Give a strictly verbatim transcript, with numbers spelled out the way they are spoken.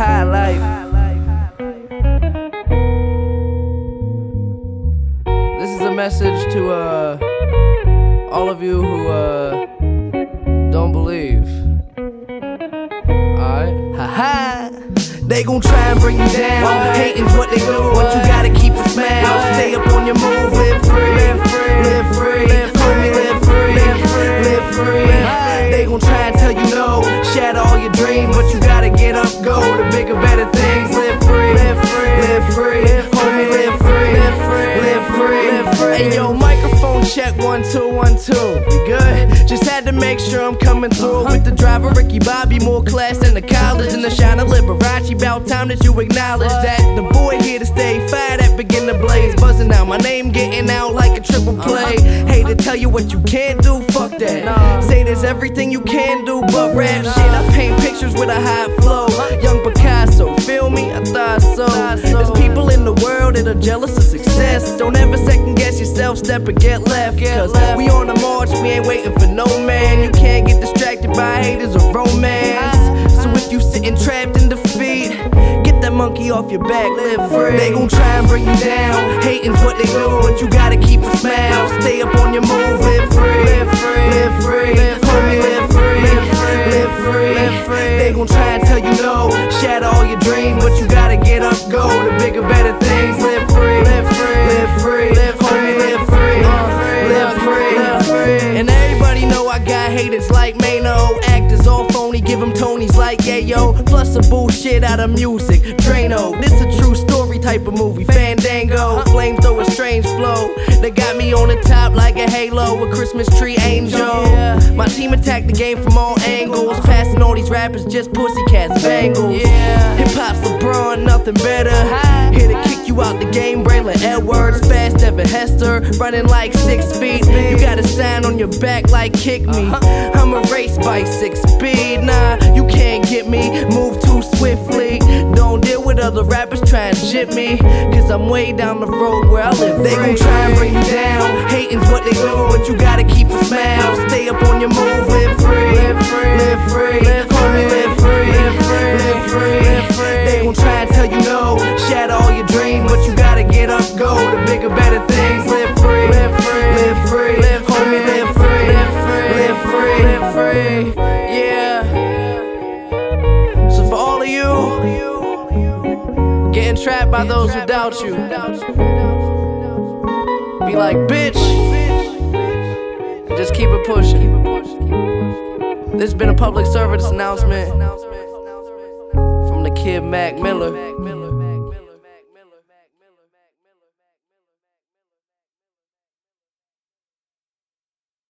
high life. This is a message to uh, all of you who uh, don't believe. Alright? Haha! They gon' try and bring you down. Hating's what they do, but you gotta keep a smile. Stay up on your move, live free, live free, live free, homie, live free, live free. They gon' try and tell you no, shatter all your dreams, but you gotta get up, go to bigger, better things. Live free, live free, live free, homie, live free, live free, live free. Hey yo, microphone check one two one two. We good? Just had to make sure I'm coming through with the driver Ricky Bobby, more class than the college and the shine of Liberace. About time that you acknowledge that the boy here to stay, fire that begin to blaze, buzzing out my name, getting out like a triple play. Hate to tell you what you can't do, fuck that. Say there's everything you can do, but rap shit. I paint pictures with a high flow, young Picasso. Feel me? I thought so. There's people in the world that are jealous of success. Don't ever second guess yourself, step or get left. Cause we on the march, we ain't waiting for no man. You can't get distracted by haters or romance. So if you sitting trapped in defeat, get that monkey off your back, live free. They gon' try and bring you down. Hating's what they do, but you gotta keep a smile. Stay up on your move, live free, live free, live free, homie, live free, live free, live free. They gon' try and tell you no, shatter all your dreams, but you gotta get up, go to bigger, better things. Live free, live free, live free, homie, live free, live free, live free. And everybody know I got haters like Mano. Actors all phony, give them Tonys like Yayo. Plus the bullshit out of music, Drano. This a true story type of movie, Fandango. Flamethrower, strange flow. They got me on the top like a halo, a Christmas tree angel. My team attacked the game from all angles, passing all these rappers just pussycats, bangles. Hip hop's LeBron, nothing better. Here to kick you out the game, Braylon Edwards, fast Evan Hester, running like six feet. You got a sign on your back like kick me. I'm a race bike, six speed. Nah, you can't get me, move too swiftly. Don't deal with other rappers trying to jip me, cause I'm way down the road where I live. They gon' try and bring you down. Hating's what they do, but you gotta keep a smile. Stay up on your move, live free, live free, live free, homie, live free, live free, live free. They gon' try and tell you no, shatter all your dreams, but you gotta get up, go to bigger, better things. Live free, live free, live free, homie, live free, live free, live free. Yeah. So for all of you getting trapped by those who doubt you, be like, bitch, and just keep it pushing. This has been a public service announcement from the kid Mac Miller.